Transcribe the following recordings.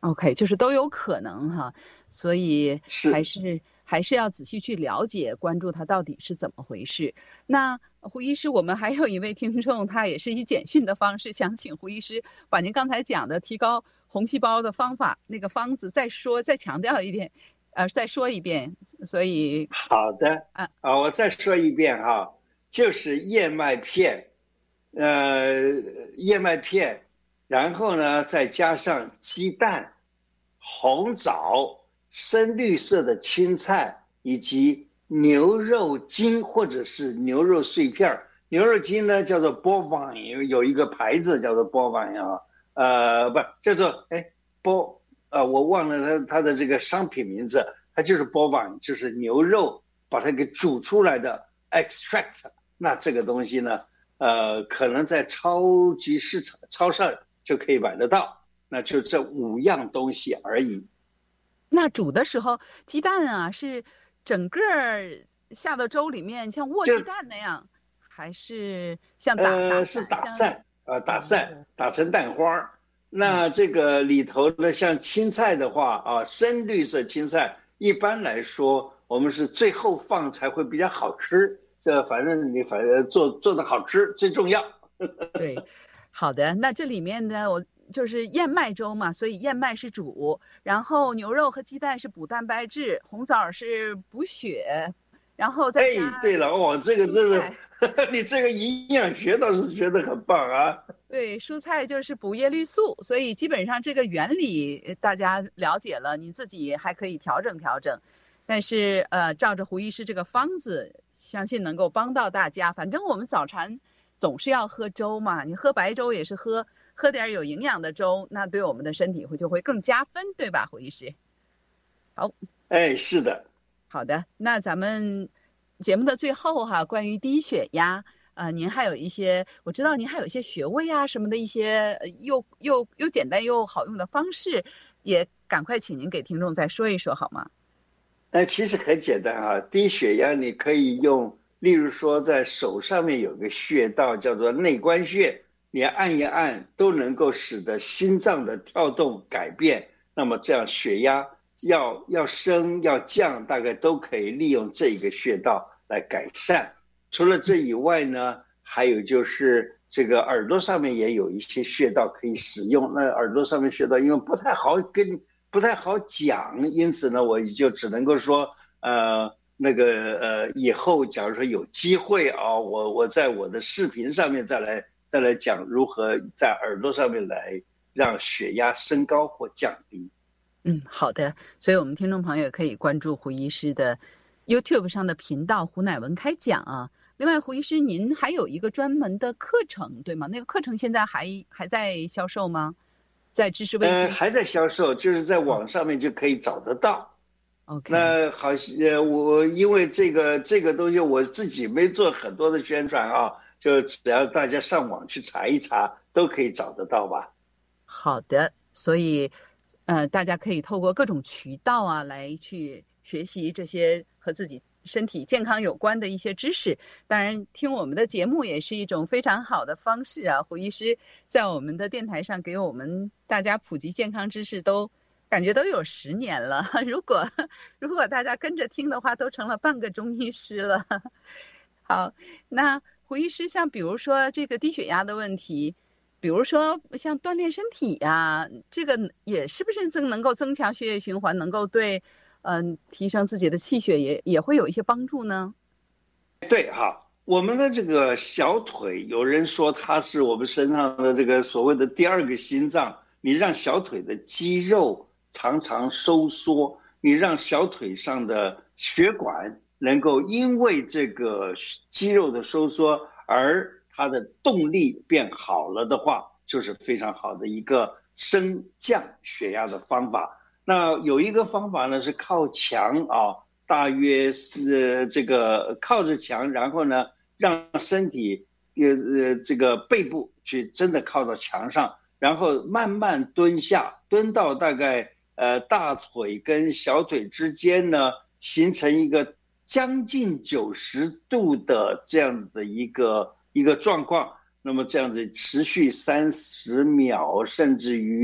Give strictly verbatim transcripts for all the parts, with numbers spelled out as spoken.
OK，就是都有可能哈，所以还是是还是要仔细去了解、关注它到底是怎么回事。那胡医师，我们还有一位听众，他也是以简讯的方式想请胡医师把您刚才讲的提高红细胞的方法那个方子再说、再强调一遍，呃，再说一遍。所以好的啊， 啊，我再说一遍哈，就是燕麦片，呃，燕麦片，然后呢再加上鸡蛋、红枣、深绿色的青菜以及牛肉筋或者是牛肉碎片。牛肉筋呢叫做 bovine， 有一个牌子叫做 bovine 啊，呃，不叫做哎 bo，呃，我忘了它它的这个商品名字，它就是 bovine， 就是牛肉把它给煮出来的 extract。那这个东西呢，呃，可能在超级市场、超市就可以买得到。那就这五样东西而已。 那煮的时候，鸡蛋啊是整个下到粥里面，像卧鸡就蛋那样，还是像打打呃是散像？ 打散啊、呃打哦， 散打成蛋花。 嗯。 那这个里头呢，像青菜的话啊，深绿色青菜一般来说我们是最后放才会比较好吃。这反正你反正做做的好吃最重要。 对，好的。那这里面呢，我就是燕麦粥嘛，所以燕麦是主，然后牛肉和鸡蛋是补蛋白质，红枣是补血，然后再哎， 加对了，哦，这个真的， 蔬菜。 你这个营养学倒是学得很棒啊。 对，蔬菜就是补叶绿素，所以基本上这个原理呃大家了解了，你自己还可以调整调整。但是呃，照着胡医师这个方子，相信能够帮到大家。反正我们早餐总是要喝粥嘛，你喝白粥也是喝喝点有营养的粥，那对我们的身体会就会更加分，对吧，胡医师？好， 哎，是的。 好的，那咱们节目的最后哈，关于低血压，呃，您还有一些，我知道您还有一些穴位啊什么的一些呃又又又简单又好用的方式，也赶快请您给听众再说一说好吗？ 哎，其实很简单啊，低血压你可以用，例如说在手上面有个穴道叫做内关穴，你按一按都能够使得心脏的跳动改变，那么这样血压要要升要降，大概都可以利用这个穴道来改善。除了这以外呢，还有就是这个耳朵上面也有一些穴道可以使用。那耳朵上面穴道因为不太好跟不太好讲，因此呢，我就只能够说，呃，那个呃，以后假如说有机会啊，我我在我的视频上面再来再来讲如何在耳朵上面来让血压升高或降低。 嗯，好的。所以我们听众朋友可以关注胡医师的 YouTube 上的频道胡乃文开讲啊。另外，胡医师您还有一个专门的课程，对吗？那个课程现在还还在销售吗？在知识卫呃， 星？ 还在销售，就是在网上面就可以找得到。 OK， 那好，呃，我因为这个这个东西我自己没做很多的宣传啊，就只要大家上网去查一查，都可以找得到吧。 好的。所以，呃，大家可以透过各种渠道啊，来去学习这些和自己身体健康有关的一些知识。当然，听我们的节目也是一种非常好的方式啊。胡医师在我们的电台上给我们大家普及健康知识都。感觉都有十年了，如果如果大家跟着听的话，都成了半个中医师了。好，那胡医师，像比如说这个低血压的问题，比如说像锻炼身体呀、啊，这个也是不是增能够增强血液循环，能够对嗯、呃、提升自己的气血也也会有一些帮助呢？ 对哈，我们的这个小腿，有人说它是我们身上的这个所谓的第二个心脏。你让小腿的肌肉常常收缩，你让小腿上的血管能够因为这个肌肉的收缩而它的动力变好了的话，就是非常好的一个升降血压的方法。那有一个方法呢是靠墙啊，大约是这个靠着墙，然后呢让身体呃呃这个背部去真的靠到墙上，然后慢慢蹲下，蹲到大概呃大腿跟小腿之间呢，形成一个将近九十度的这样的一个一个状况。那么这样子持续三十秒，甚至于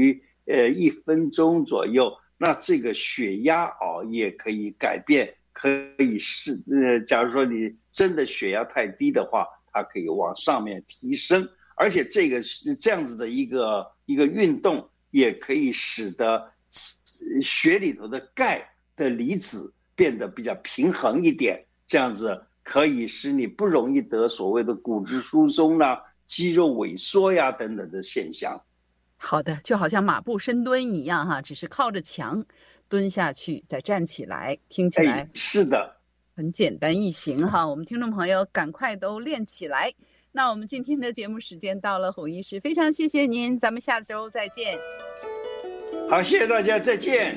呃一分钟左右，那这个血压哦也可以改变，可以是呃，假如说你真的血压太低的话，它可以往上面提升，而且这个是这样子的一个一个运动，也可以使得血里头的钙的离子变得比较平衡一点，这样子可以使你不容易得所谓的骨质疏松啦、啊、肌肉萎缩呀等等的现象。 好的，就好像马步深蹲一样哈，只是靠着墙蹲下去再站起来，听起来、 哎、是的， 很简单易行哈。我们听众朋友赶快都练起来。那我们今天的节目时间到了，胡医师，非常谢谢您，咱们下周再见。 好，谢谢大家，再见。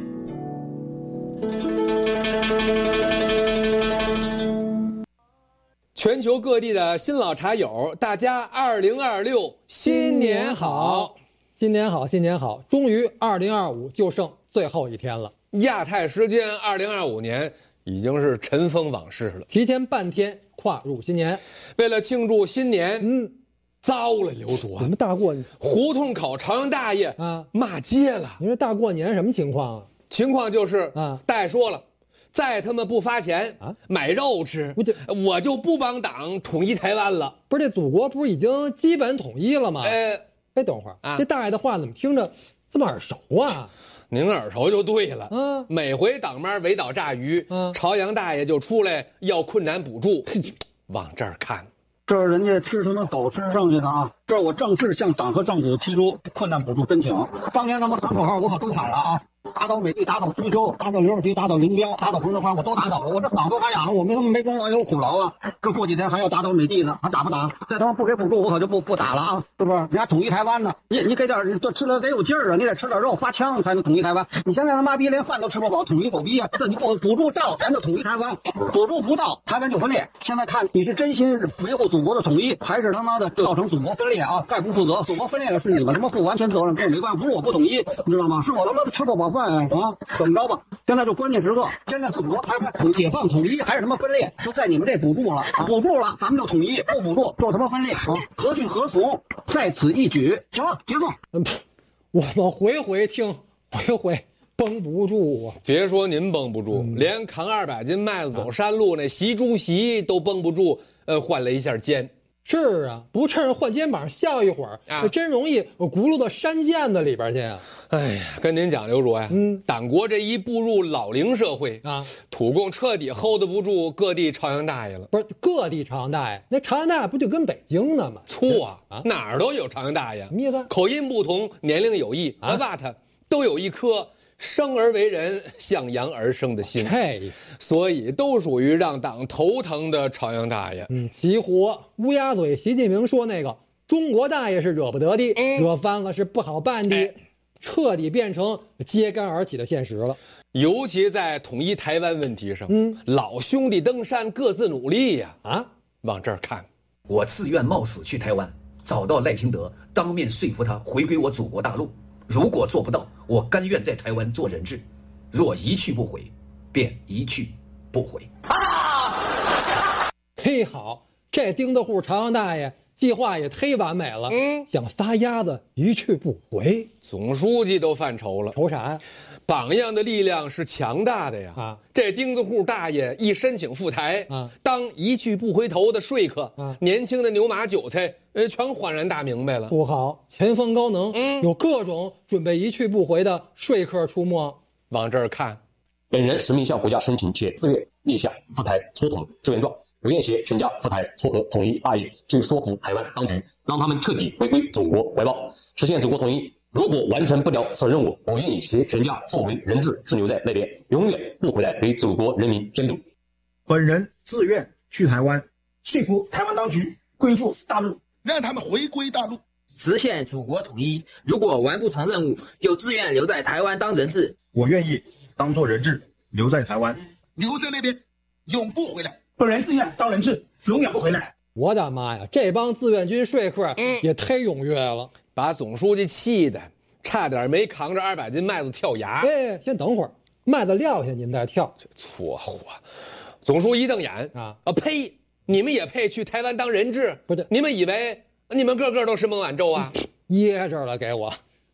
全球各地的新老茶友，大家二零二六新年好！ 新年好，新年好！终于二零二五就剩最后一天了。 亚太时间二零二五年已经是尘封往事了， 提前半天跨入新年。 为了庆祝新年， 嗯， 糟了刘主啊！ 怎么大过年？ 胡同口朝阳大爷啊骂街了。 你说大过年什么情况啊？ 情况就是啊， 大爷说了，再他妈不发钱啊， 买肉吃， 我就我就不帮党统一台湾了。 不是，这祖国不是已经基本统一了吗？ 呃， 哎，等会儿啊， 这大爷的话怎么听着这么耳熟啊？ 您耳熟就对了。 嗯， 每回党妈围岛炸鱼， 嗯， 朝阳大爷就出来要困难补助，往这儿看。 这是人家吃他妈狗吃剩下的啊！这是我正式向党和政府提出困难补助申请。当年他妈喊口号我可都喊了啊！打倒美帝，打倒苏修，打倒刘少奇，打倒林彪，打倒冯德宽，我都打倒了。我这嗓子发哑了，我没他妈没功劳也有苦劳啊！这过几天还要打倒美帝呢，还打不打？再他妈不给补助，我可就不不打了啊！是不是？人家统一台湾呢，你你给点，这吃了得有劲儿啊！你得吃点肉发枪才能统一台湾。你现在他妈逼连饭都吃不饱，统一狗逼啊！这你不补助到，咱就统一台湾；补助不到，台湾就分裂。现在看你是真心维护祖国的统一，还是他妈的造成祖国分裂啊？概不负责，祖国分裂了是你们他妈负完全责任，跟我没关系，不是我不统一，你知道吗？是我他妈吃不饱饭啊！怎么着吧？现在就关键时刻，现在祖国还是解放统一，还是什么分裂？就在你们这补助了，补助了，咱们就统一；不补助就他妈分裂啊！何去何从？在此一举。行了，结束。 嗯，我们回回听，回回绷不住啊！ 别说您绷不住， 嗯、 连扛二百斤麦子走山路那习主席都绷不住，呃，换了一下肩。 是啊，不趁着换肩膀笑一会儿，啊、真容易我轱辘到山涧子里边去啊！ 哎呀，跟您讲，刘主呀， 嗯， 党国这一步入老龄社会啊， 土共彻底 hold 不住各地朝阳大爷了。 不是各地朝阳大爷，那朝阳大爷不就跟北京呢吗？ 错啊，啊哪儿都有朝阳大爷， 什么意思？ 口音不同，年龄有异啊 ，but 都有一颗生而为人，向阳而生的心， 嘿， 所以都属于让党头疼的朝阳大爷。 嗯，齐活乌鸦嘴，习近平说那个中国大爷是惹不得的，嗯、惹翻了是不好办的，哎、彻底变成揭竿而起的现实了。 尤其在统一台湾问题上，嗯，老兄弟登山各自努力呀！啊，往这儿看， 我自愿冒死去台湾，找到赖清德，当面说服他回归我祖国大陆。如果做不到，我甘愿在台湾做人质；若一去不回，便一去不回。 啊！忒好，这钉子户朝阳大爷计划也忒完美了。嗯，想撒丫子一去不回， 总书记都犯愁了。 愁啥呀？ 榜样的力量是强大的呀！啊，这钉子户大爷一申请赴台，啊，当一去不回头的说客，啊，年轻的牛马韭菜，呃，全恍然大明白了。 不好，前方高能，嗯，有各种准备一去不回的说客出没。 往这儿看， 本人实名向国家申请且自愿立下赴台撮统志愿状，不愿携全家赴台撮合统一大业，去说服台湾当局，让他们彻底回归祖国怀抱，实现祖国统一。如果完成不了此任务，我愿意携全家作为人质滞留在那边，永远不回来给祖国人民添堵。 本人自愿去台湾，说服台湾当局归附大陆， 让他们回归大陆， 实现祖国统一。如果完不成任务，就自愿留在台湾当人质。 我愿意当做人质留在台湾， 留在那边，永不回来。 本人自愿当人质，永远不回来。 我的妈呀，这帮志愿军说客也太踊跃了。嗯， 把总书记气的差点没扛着二百斤麦子跳崖。 哎，先等会儿，麦子撂下您再跳。 这搓火！总书记一瞪眼啊啊呸！你们也配去台湾当人质？ 不是， 你们以为你们个个都是孟晚舟啊？ 噎着了，给我！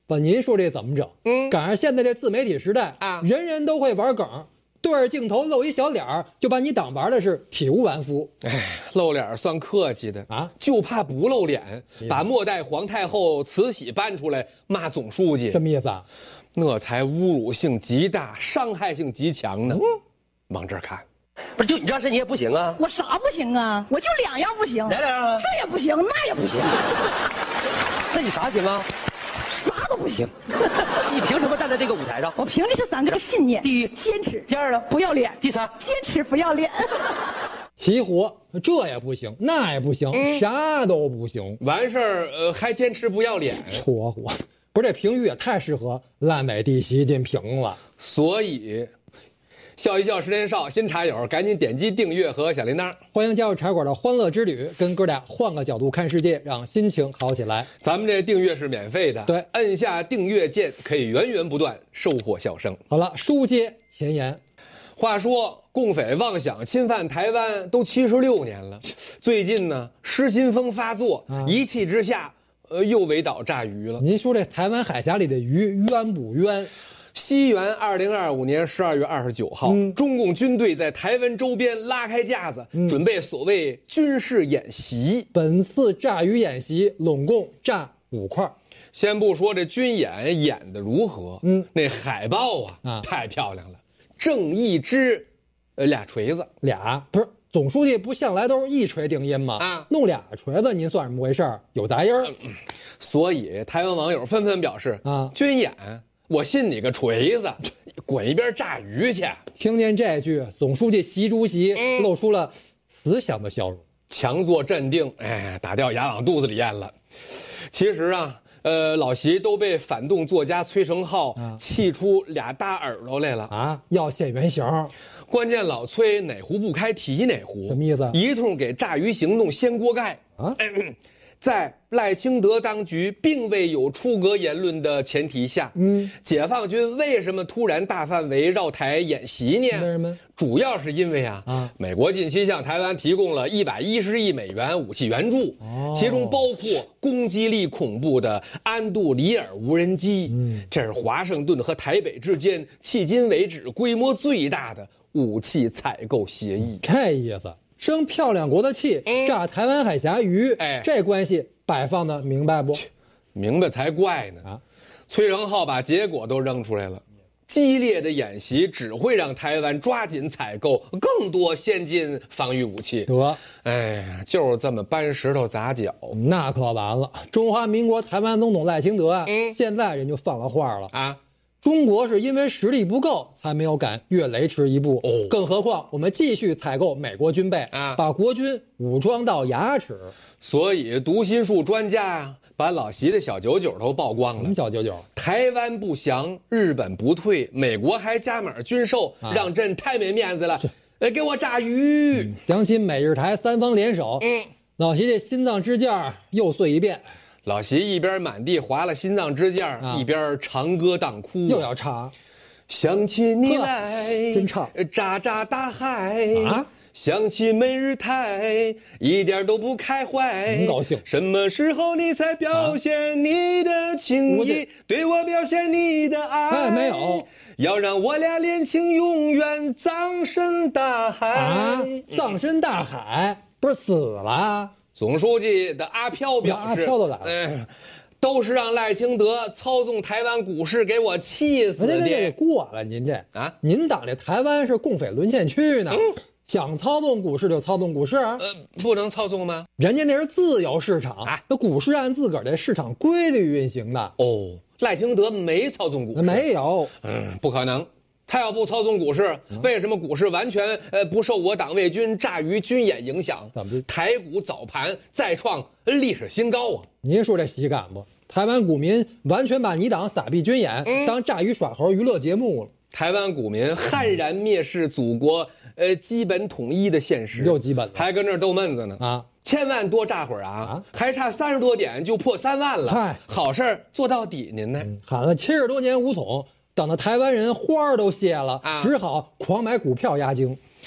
不，您说这怎么整？嗯，赶上现在这自媒体时代啊，人人都会玩梗，对着镜头露一小脸儿，就把你当玩的是体无完肤。 哎，露脸算客气的啊，就怕不露脸，把末代皇太后慈禧搬出来骂总书记， 什么意思啊？ 那才侮辱性极大，伤害性极强呢。嗯，往这儿看。 不是，就你这样式你也不行啊！ 我啥不行啊？我就两样不行， 哪两样啊？ 这也不行，那也不行。 那你啥行啊？ 啥都不行。 你凭什么站在这个舞台上？ 我凭的是三个信念： 第一， 坚持； 第二呢， 不要脸； 第三， 坚持不要脸。 齐活，这也不行，那也不行，嗯、啥都不行。 完事儿，呃，还坚持不要脸， 戳火。不是，这评语也太适合烂尾地习近平了。 所以。笑一笑，十年少，新茶友赶紧点击订阅和小铃铛， 欢迎加入茶馆的欢乐之旅，跟哥俩换个角度看世界，让心情好起来。 咱们这订阅是免费的， 对， 摁下订阅键可以源源不断收获笑声。 好了，书接前言， 话说共匪妄想侵犯台湾都七十六年了，最近呢失心疯发作，啊、一气之下，呃，又围岛炸鱼了。 您说这台湾海峡里的鱼冤不冤？ 西元二零二五年十二月二十九号，嗯、中共军队在台湾周边拉开架子，嗯、准备所谓军事演习。 本次炸鱼演习拢共炸五块。 先不说这军演演的如何，嗯，那海报啊，啊太漂亮了，正一支，呃，俩锤子， 俩不是总书记不向来都是一锤定音吗？啊，弄俩锤子，您算什么回事儿？有杂音儿。 嗯、所以台湾网友纷纷表示啊，军演。我信你个锤子，滚一边炸鱼去！ 听见这句，总书记习主席露出了慈祥的笑容， 强作镇定，哎，打掉牙往肚子里咽了。其实啊，呃，老习都被反动作家崔成浩气出俩大耳朵来了啊！要现原形。 关键老崔哪壶不开提哪壶， 什么意思？ 一通给炸鱼行动掀锅盖啊！哎在赖清德当局并未有出格言论的前提下，嗯，解放军为什么突然大范围绕台演习呢？ 为什么？ 主要是因为啊，啊美国近期向台湾提供了一百一十亿美元武器援助，哦、其中包括攻击力恐怖的安杜里尔无人机，嗯，这是华盛顿和台北之间迄今为止规模最大的武器采购协议。 这意思。生漂亮国的气，炸台湾海峡鱼，哎，这关系摆放的明白不？ 明白才怪呢！啊，崔成浩把结果都扔出来了，激烈的演习只会让台湾抓紧采购更多先进防御武器。 得， 哎呀，就是这么搬石头砸脚， 那可完了！中华民国台湾总统赖清德啊，嗯、现在人就放了话了啊。中国是因为实力不够，才没有敢越雷池一步。哦，更何况我们继续采购美国军备啊，把国军武装到牙齿。 所以读心术专家啊，把老习的小九九都曝光了。 什么小九九？ 台湾不降，日本不退，美国还加码军售，啊、让朕太没面子了。哎，给我炸鱼！ 嗯、想起美日台三方联手，嗯，老习这心脏支架又碎一遍。 老习一边满地划了心脏支架，啊、一边长歌当哭， 又要唱。 想起你来， 真唱。 炸炸大海啊！想起美日台，一点都不开怀。 很高兴。 什么时候你才表现你的情谊，啊、对我表现你的爱？ 哎，没有。 要让我俩恋情永远葬身大海。 啊！葬身大海，不是死了？ 总书记的阿飘表示， 阿飘都来了， 嗯，都是让赖清德操纵台湾股市，给我气死的。 这这过了，您这啊，您当这台湾是共匪沦陷区呢？嗯、想操纵股市就操纵股市，呃， 不能操纵吗？ 人家那是自由市场啊，那股市按自个儿的市场规律运行的。 哦，赖清德没操纵股市， 没有， 嗯，不可能。他要不操纵股市，为什么股市完全呃不受我党卫军炸鱼军演影响？ 怎么台股早盘再创历史新高啊！ 您说这喜感不？台湾股民完全把你党撒币军演、嗯、当炸鱼耍猴娱乐节目了。 台湾股民悍然蔑视祖国呃基本统一的现实， 又基本了， 还跟那儿逗闷子呢啊！千万多炸会儿啊，啊还差三十多点就破三万了，嗨，好事儿做到底您呢、嗯？ 喊了七十多年武统。等到台湾人花儿都谢了、啊、只好狂买股票压惊。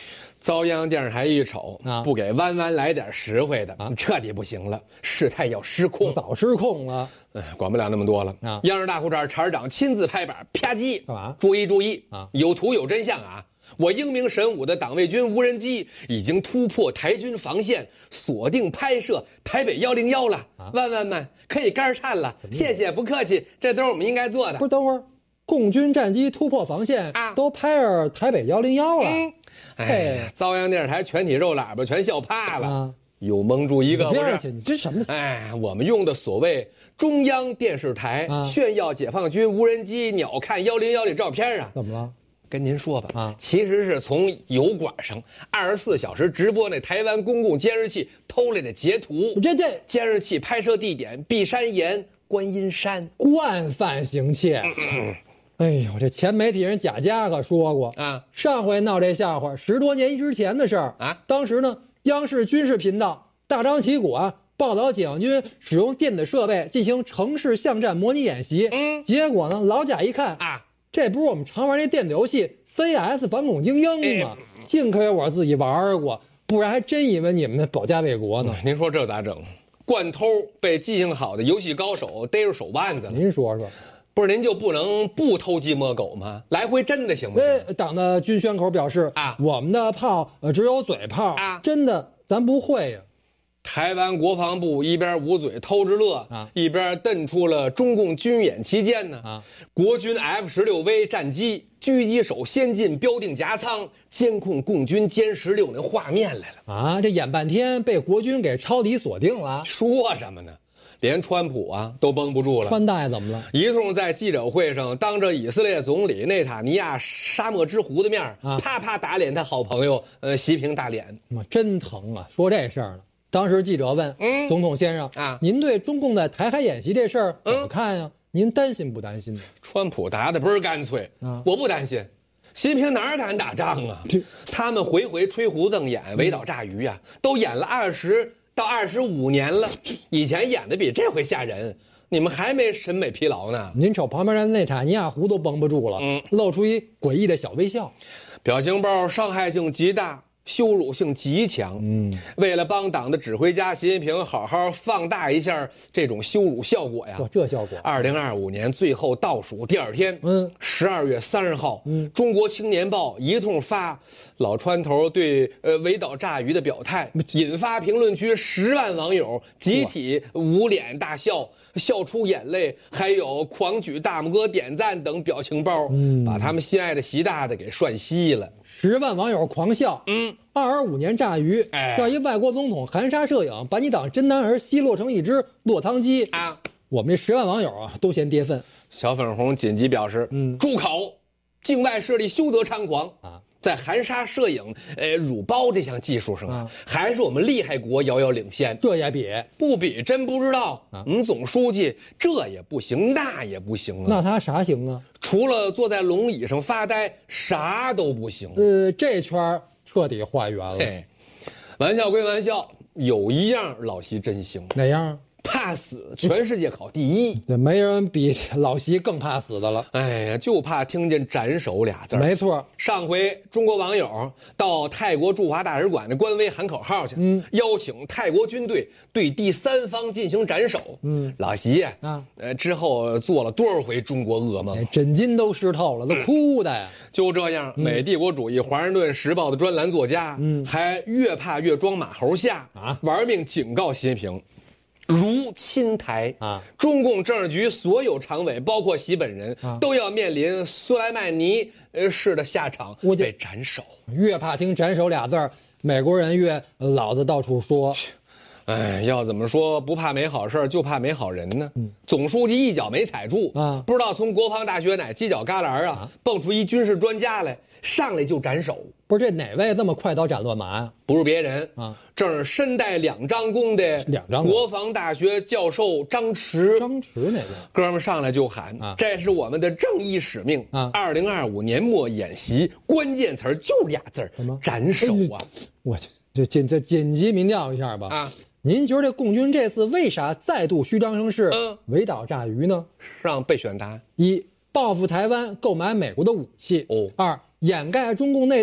遭殃电视台一瞅啊，不给弯弯来点实惠的，啊、彻底不行了，事态要失控， 早失控了。 哎，管不了那么多了啊！央视大裤衩厂长亲自拍板，啪叽，干嘛？注意注意啊！有图有真相啊！我英明神武的党卫军无人机已经突破台军防线，锁定拍摄台北幺零幺了。啊、万万们可以杆颤了，谢谢，不客气，这都是我们应该做的。 不是，等会儿，共军战机突破防线啊，都拍着台北幺零幺了。嗯、 哎，遭殃电视台全体肉喇叭全笑怕了。啊有蒙住一个不是？ 你这什么？ 哎，我们用的所谓中央电视台、啊、炫耀解放军无人机鸟瞰幺零幺的照片啊？ 怎么了？ 跟您说吧，啊，其实是从油管上二十四小时直播那台湾公共监视器偷来的截图。 这这监视器拍摄地点碧山岩观音山， 惯犯行窃。嗯哎呦，这前媒体人贾家可说过啊，上回闹这笑话十多年之前的事儿啊，当时呢。央视军事频道大张旗鼓啊报道解放军使用电子设备进行城市巷战模拟演习，嗯，结果呢老贾一看啊，这不是我们常玩那电子游戏 C S 反恐精英吗？哎、幸亏我自己玩过，不然还真以为你们保家卫国呢。 嗯、您说这咋整？惯偷被记性好的游戏高手逮着手腕子了。 您说说。 不是您就不能不偷鸡摸狗吗？来回真的行不行？ 呃，党的军宣口表示啊，我们的炮呃只有嘴炮啊，真的咱不会呀。 台湾国防部一边捂嘴偷着乐啊，一边瞪出了中共军演期间呢啊，国军 F 十六 V 战机狙击手先进标定夹舱监控共军歼十六那画面来了啊！这演半天被国军给抄底锁定了， 说什么呢？连川普啊都绷不住了， 川大爷怎么了？ 一通在记者会上当着以色列总理内塔尼亚沙漠之狐的面啊，啪啪打脸他好朋友呃习平大脸， 妈真疼啊！说这事儿呢，当时记者问、嗯、总统先生啊，您对中共在台海演习这事儿怎么看呀、啊？嗯、您担心不担心呢？ 川普答的倍儿干脆啊，我不担心。习近平哪敢打仗啊？他们回回吹胡瞪眼、围岛炸鱼啊，都演了二十。到二十五年了，以前演的比这回吓人，你们还没审美疲劳呢？ 您瞅旁边的内塔尼亚胡都绷不住了，嗯，露出一诡异的小微笑， 表情包伤害性极大，羞辱性极强。嗯，为了帮党的指挥家习近平好好放大一下这种羞辱效果呀， 哇，这效果！ 二零二五年最后倒数第二天，嗯，十二月三十号，嗯，中国青年报一通发老川头对呃围岛炸鱼的表态，引发评论区十万网友集体捂脸大笑，笑出眼泪，还有狂举大拇哥点赞等表情包，嗯，把他们心爱的习大大给涮稀了。 十万网友狂笑，嗯，二十五年炸鱼，哎，让一外国总统含沙射影，把你党真男儿奚落成一只落汤鸡啊！我们这十万网友啊，都嫌跌份。 小粉红紧急表示，嗯，住口！境外势力休得猖狂啊！在含沙射影、呃辱包这项技术上啊，还是我们厉害国遥遥领先。 这也比不比真不知道啊！我们总书记这也不行，那也不行啊。 那他啥行啊？ 除了坐在龙椅上发呆，啥都不行。 呃，这圈彻底还原了。 嘿，玩笑归玩笑，有一样老习真行。 哪样？ 怕死，全世界考第一。 对，没人比老习更怕死的了。 哎呀，就怕听见斩首俩字。 没错， 上回中国网友到泰国驻华大使馆的官微喊口号去，嗯，邀请泰国军队对第三方进行斩首。嗯，老习啊，呃，之后做了多少回中国噩梦， 枕巾都湿透了，都哭的呀。 嗯、就这样，美帝国主义《华盛顿时报》的专栏作家，嗯，还越怕越装马猴下啊，玩命警告习近平。如侵台啊！中共政治局所有常委，包括习本人，啊、都要面临苏莱曼尼呃式的下场，被斩首。 越怕听斩首俩字儿，美国人越老子到处说。 哎，要怎么说不怕没好事，就怕没好人呢？嗯、总书记一脚没踩住啊，不知道从国防大学哪犄角旮旯啊，啊蹦出一军事专家来，上来就斩首。 不是这哪位这么快刀斩乱麻呀？ 不是别人啊，正是身带两张弓的两张国防大学教授张弛。 张弛哪个？ 哥们上来就喊啊，这是我们的正义使命啊！二零二五年末演习关键词就俩字儿，什么？斩首啊！ 我这紧这紧急民调一下吧啊！您觉得这共军这次为啥再度虚张声势，嗯，围岛炸鱼呢？ 让备选答案： 一、报复台湾，购买美国的武器；哦，二、掩盖中共内斗，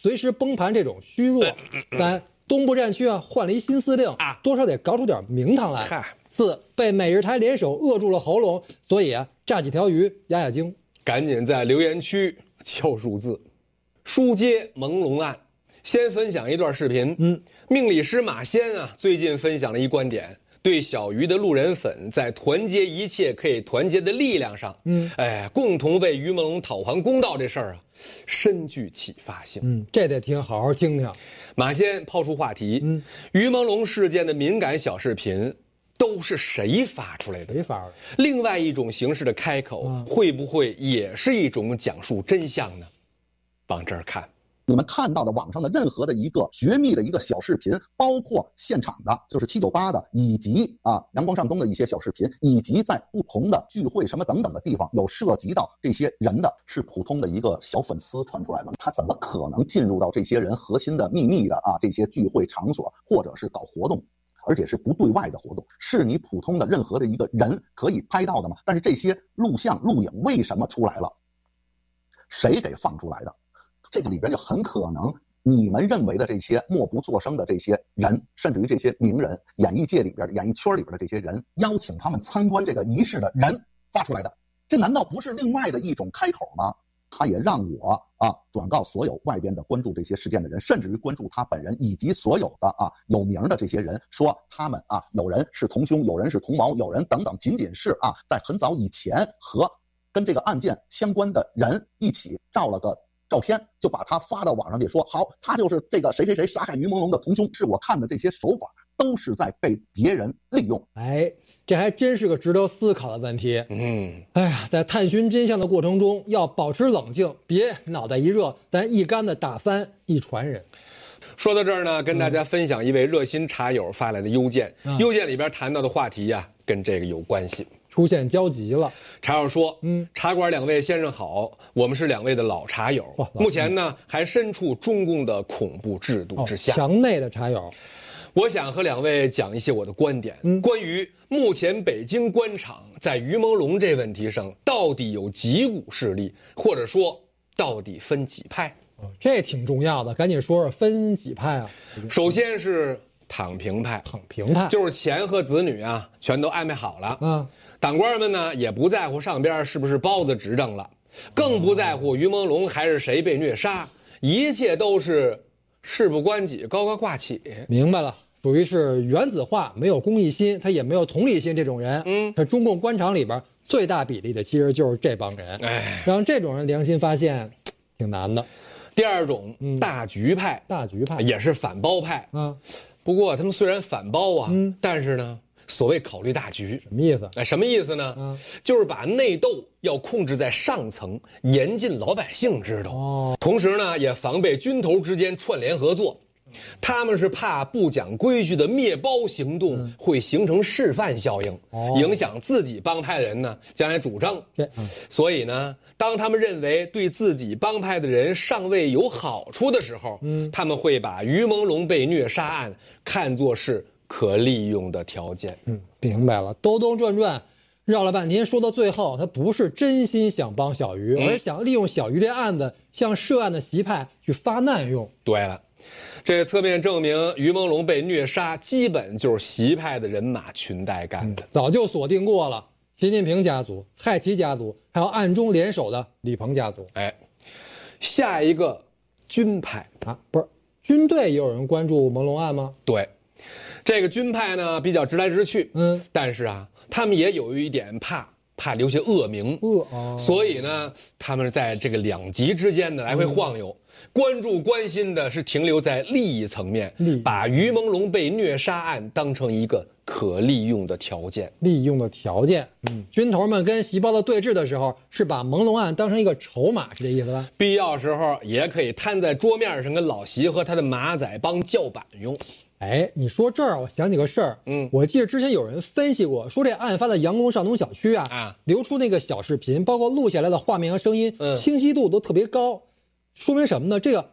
随时崩盘这种虚弱。三，东部战区啊换了一新司令，多少得搞出点名堂来。四，被美日台联手扼住了喉咙，所以啊炸几条鱼压压惊。 赶紧在留言区敲数字。书接朦胧案，先分享一段视频。嗯，命理师马先啊最近分享了一观点。对小鱼的路人粉在团结一切可以团结的力量上，嗯，哎，共同为于朦胧讨还公道这事儿啊，深具启发性。 嗯，这得听，好好听听。 马先抛出话题，嗯，于朦胧事件的敏感小视频都是谁发出来的？ 谁发的？ 另外一种形式的开口，嗯，会不会也是一种讲述真相呢？往这儿看。 你们看到的网上的任何的一个绝密的一个小视频，包括现场的，就是七九八的，以及啊阳光上东的一些小视频，以及在不同的聚会什么等等的地方有涉及到这些人的，是普通的一个小粉丝传出来的，他怎么可能进入到这些人核心的秘密的啊这些聚会场所，或者是搞活动？而且是不对外的活动，是你普通的任何的一个人可以拍到的吗？但是这些录像录影为什么出来了？谁给放出来的？这个里边就很可能你们认为的这些默不作声的这些人，甚至于这些名人，演艺界里边、演艺圈里边的这些人，邀请他们参观这个仪式的人发出来的，这难道不是另外的一种开口吗？他也让我啊转告所有外边的关注这些事件的人，甚至于关注他本人以及所有的啊有名的这些人，说他们啊有人是同凶，有人是同谋，有人等等，仅仅是啊在很早以前和跟这个案件相关的人一起照了个照片，就把他发到网上去，说好，他就是这个谁谁谁杀害于朦胧的同凶。是我看的这些手法都是在被别人利用。 哎，这还真是个值得思考的问题。嗯，哎呀，在探寻真相的过程中，要保持冷静，别脑袋一热，咱一竿子打翻一船人。 说到这儿呢，跟大家分享一位热心茶友发来的邮件，嗯、邮件里边谈到的话题呀、啊，跟这个有关系。 出现交集了。 茶友说：“嗯，茶馆两位先生好，我们是两位的老茶友，目前呢还身处中共的恐怖制度之下。 哦、墙内的茶友， 我想和两位讲一些我的观点，嗯、关于目前北京官场在于朦胧这问题上到底有几股势力，或者说到底分几派？ 哦、这挺重要的，赶紧说说分几派啊？ 首先是躺平派， 躺平派就是钱和子女啊全都安排好了，嗯。”党官们呢也不在乎上边是不是包子执政了，更不在乎于朦胧还是谁被虐杀，一切都是事不关己高高挂起。 明白了，属于是原子化，没有公益心，他也没有同理心这种人。嗯，在中共官场里边最大比例的其实就是这帮人。哎，让这种人良心发现，挺难的。 第二种、嗯、大局派， 大局派也是反包派。嗯，不过他们虽然反包啊，嗯、但是呢。所谓考虑大局， 什么意思？ 哎，什么意思呢？嗯，就是把内斗要控制在上层，严禁老百姓知道。哦，同时呢，也防备军头之间串联合作。他们是怕不讲规矩的灭包行动会形成示范效应，嗯、影响自己帮派的人呢将来主张。嗯、所以呢，当他们认为对自己帮派的人尚未有好处的时候，嗯、他们会把于朦胧被虐杀案看作是可利用的条件。 嗯，明白了。兜兜转转，绕了半天，说到最后，他不是真心想帮小鱼，嗯、而是想利用小鱼这案子向涉案的习派去发难用。 对了，这侧面证明于朦胧被虐杀，基本就是习派的人马裙带干的， 嗯、早就锁定过了。习近平家族、蔡奇家族，还有暗中联手的李鹏家族。 哎，下一个军派啊，不是军队也有人关注朦胧案吗？ 对。这个军派呢比较直来直去，嗯，但是啊，他们也有一点怕怕留下恶名，恶、哦，所以呢，他们在这个两极之间呢来回晃悠，嗯、关注关心的是停留在利益层面，把于朦胧被虐杀案当成一个可利用的条件， 利用的条件。嗯，军头们跟习包子对峙的时候，是把朦胧案当成一个筹码，是这意思吧？ 必要时候也可以摊在桌面上，跟老习和他的马仔帮叫板用。 哎，你说这儿，我想起个事儿。嗯，我记得之前有人分析过，说这案发的阳光上东小区啊，啊流出那个小视频，包括录下来的画面和声音，嗯、清晰度都特别高，说明什么呢？这个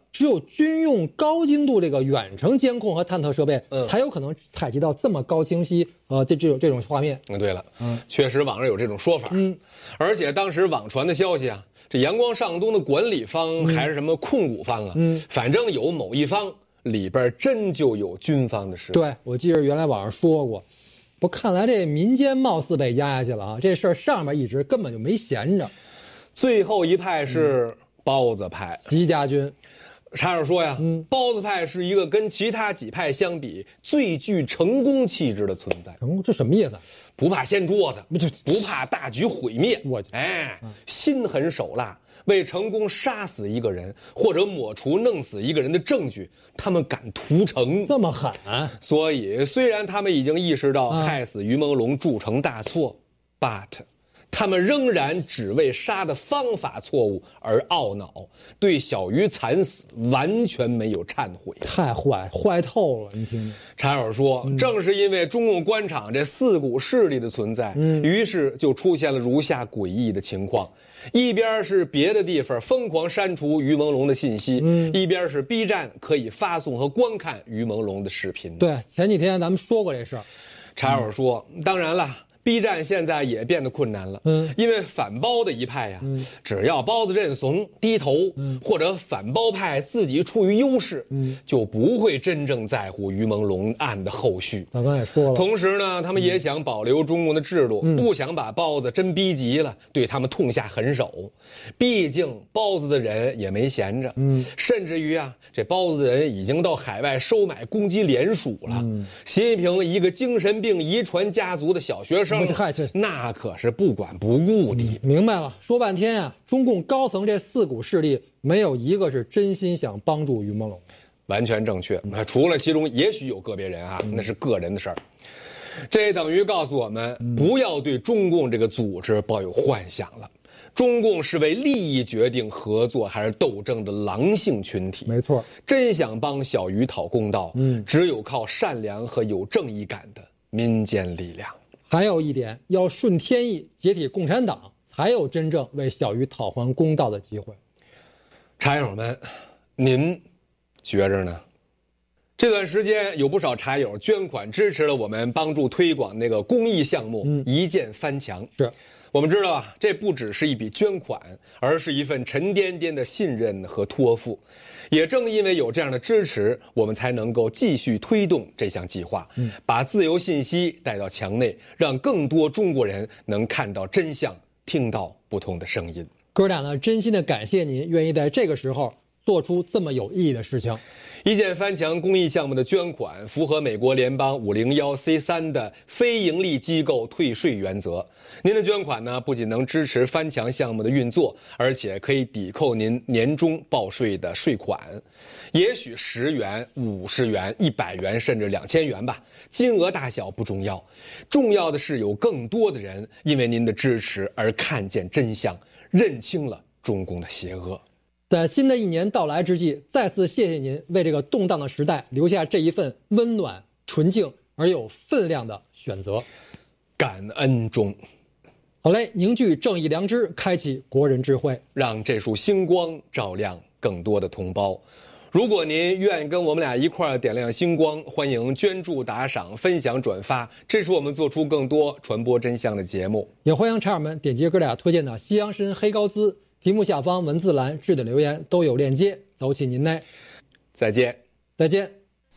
只有军用高精度这个远程监控和探测设备，嗯、才有可能采集到这么高清晰呃这这种这种画面。 嗯，对了，嗯，确实网上有这种说法，嗯，而且当时网传的消息啊，这阳光上东的管理方还是什么控股方啊，嗯，反正有某一方里边真就有军方的事。 对，我记得原来网上说过。不，看来这民间貌似被压下去了啊！这事儿上面一直根本就没闲着。 最后一派是包子派， 习家军。 查尔说呀，嗯，包子派是一个跟其他几派相比最具成功气质的存在。 成功这什么意思？ 不怕掀桌子，不怕大举毁灭。我哎，心狠手辣。为成功杀死一个人或者抹除弄死一个人的证据，他们敢屠城， 这么狠、啊。 所以，虽然他们已经意识到害死于朦胧铸成大错、啊、，but 他们仍然只为杀的方法错误而懊恼，对小鱼惨死完全没有忏悔。 太坏，坏透了！你听听， 查尔说，嗯、正是因为中共官场这四股势力的存在，嗯、于是就出现了如下诡异的情况。一边是别的地方疯狂删除于朦胧的信息，嗯，一边是 B 站可以发送和观看于朦胧的视频。 对，前几天咱们说过这事儿。 查尔说，嗯、当然了。B 站现在也变得困难了，嗯，因为反包的一派呀，嗯，只要包子认怂低头，嗯，或者反包派自己处于优势，嗯，就不会真正在乎于朦胧案的后续。 刚刚也说了， 同时呢，他们也想保留中共的制度，嗯、不想把包子真逼急了，对他们痛下狠手。毕竟包子的人也没闲着，嗯，甚至于啊，这包子的人已经到海外收买攻击联署了。嗯、习近平一个精神病遗传家族的小学生。那可是不管不顾的、 嗯。明白了，说半天啊，中共高层这四股势力没有一个是真心想帮助于朦胧。 完全正确，除了其中也许有个别人啊，嗯、那是个人的事儿。这等于告诉我们，嗯、不要对中共这个组织抱有幻想了。中共是为利益决定合作还是斗争的狼性群体。 没错， 真想帮小鱼讨公道，嗯，只有靠善良和有正义感的民间力量。 还有一点，要顺天意解体共产党，才有真正为小鱼讨还公道的机会。 茶友们，您觉着呢？这段时间有不少茶友捐款支持了我们帮助推广那个公益项目、嗯、一键翻墙。 是我们知道啊，这不只是一笔捐款，而是一份沉甸甸的信任和托付。也正因为有这样的支持，我们才能够继续推动这项计划，嗯、把自由信息带到墙内，让更多中国人能看到真相，听到不同的声音。 哥俩呢，真心的感谢您愿意在这个时候做出这么有意义的事情。 一键翻墙公益项目的捐款符合美国联邦五零一 C 三的非营利机构退税原则。您的捐款呢，不仅能支持翻墙项目的运作，而且可以抵扣您年终报税的税款。也许十元、五十元、一百元，甚至两千元吧，金额大小不重要，重要的是有更多的人因为您的支持而看见真相，认清了中共的邪恶。 在新的一年到来之际，再次谢谢您为这个动荡的时代留下这一份温暖、纯净而有分量的选择。 感恩中。 好嘞，凝聚正义良知，开启国人智慧， 让这束星光照亮更多的同胞。如果您愿意跟我们俩一块儿点亮星光，欢迎捐助、打赏、分享、转发，支持我们做出更多传播真相的节目。 也欢迎茶友们点击哥俩推荐的西洋参黑高滋，屏幕下方文字栏置顶留言都有链接，走起您嘞。 再见， 再见。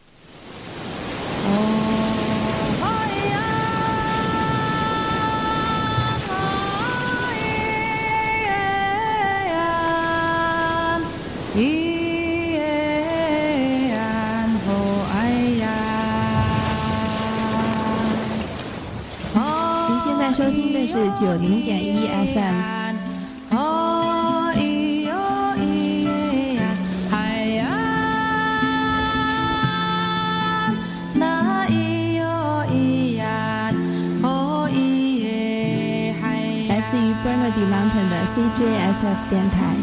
您现在收听的是九零点一 F M。Bernardy Mountain 的 C J S F 电台。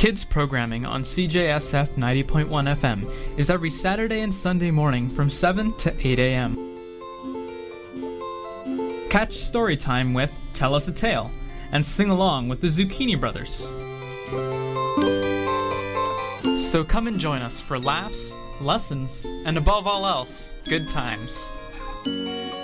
Kids programming on C J S F ninety point one F M is every Saturday and Sunday morning from seven to eight a m Catch story time with Tell Us a Tale and sing along with the Zucchini Brothers. So come and join us for laughs, lessons, and above all else, good times.